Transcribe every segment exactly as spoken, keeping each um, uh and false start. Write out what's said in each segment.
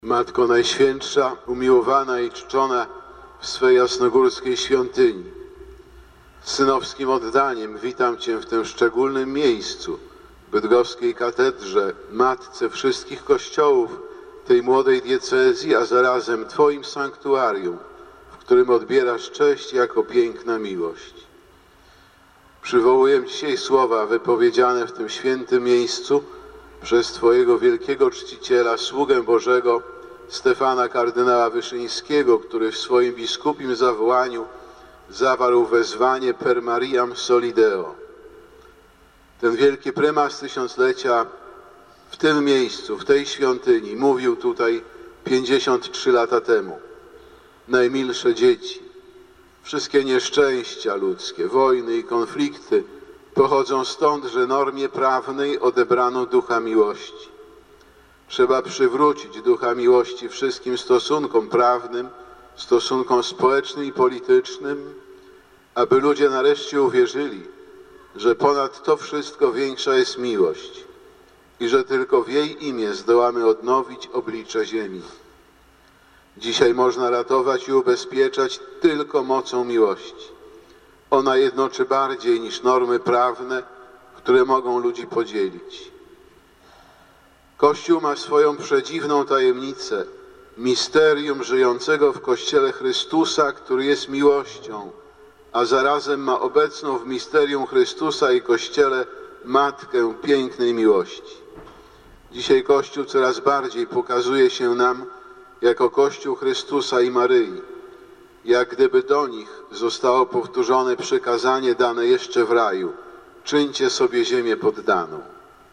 Matko Najświętsza, umiłowana i czczona w swej jasnogórskiej świątyni, z synowskim oddaniem witam Cię w tym szczególnym miejscu, bydgoskiej katedrze, matce wszystkich kościołów tej młodej diecezji, a zarazem Twoim sanktuarium, w którym odbierasz cześć jako piękna miłość. Przywołuję dzisiaj słowa wypowiedziane w tym świętym miejscu przez Twojego wielkiego czciciela, sługę Bożego, Stefana kardynała Wyszyńskiego, który w swoim biskupim zawołaniu zawarł wezwanie Per Mariam Soli Deo. Ten wielki prymas tysiąclecia w tym miejscu, w tej świątyni mówił tutaj pięćdziesiąt trzy lata temu: najmilsze dzieci, wszystkie nieszczęścia ludzkie, wojny i konflikty pochodzą stąd, że normie prawnej odebrano ducha miłości. Trzeba przywrócić ducha miłości wszystkim stosunkom prawnym, stosunkom społecznym i politycznym, aby ludzie nareszcie uwierzyli, że ponad to wszystko większa jest miłość i że tylko w jej imię zdołamy odnowić oblicze ziemi. Dzisiaj można ratować i ubezpieczać tylko mocą miłości. Ona jednoczy bardziej niż normy prawne, które mogą ludzi podzielić. Kościół ma swoją przedziwną tajemnicę, misterium żyjącego w Kościele Chrystusa, który jest miłością, a zarazem ma obecną w misterium Chrystusa i Kościele Matkę pięknej miłości. Dzisiaj Kościół coraz bardziej pokazuje się nam jako Kościół Chrystusa i Maryi, jak gdyby do nich zostało powtórzone przykazanie dane jeszcze w raju: czyńcie sobie ziemię poddaną.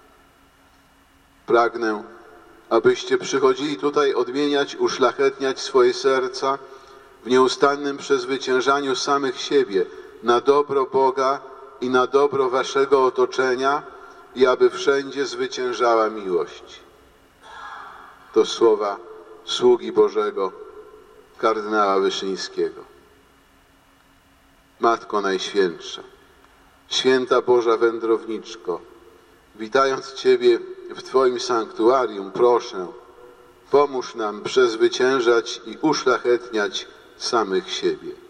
Pragnę, abyście przychodzili tutaj odmieniać, uszlachetniać swoje serca w nieustannym przezwyciężaniu samych siebie na dobro Boga i na dobro waszego otoczenia i aby wszędzie zwyciężała miłość. To słowa sługi Bożego, kardynała Wyszyńskiego. Matko Najświętsza, Święta Boża Wędrowniczko, witając Ciebie w Twoim sanktuarium, proszę, pomóż nam przezwyciężać i uszlachetniać samych siebie.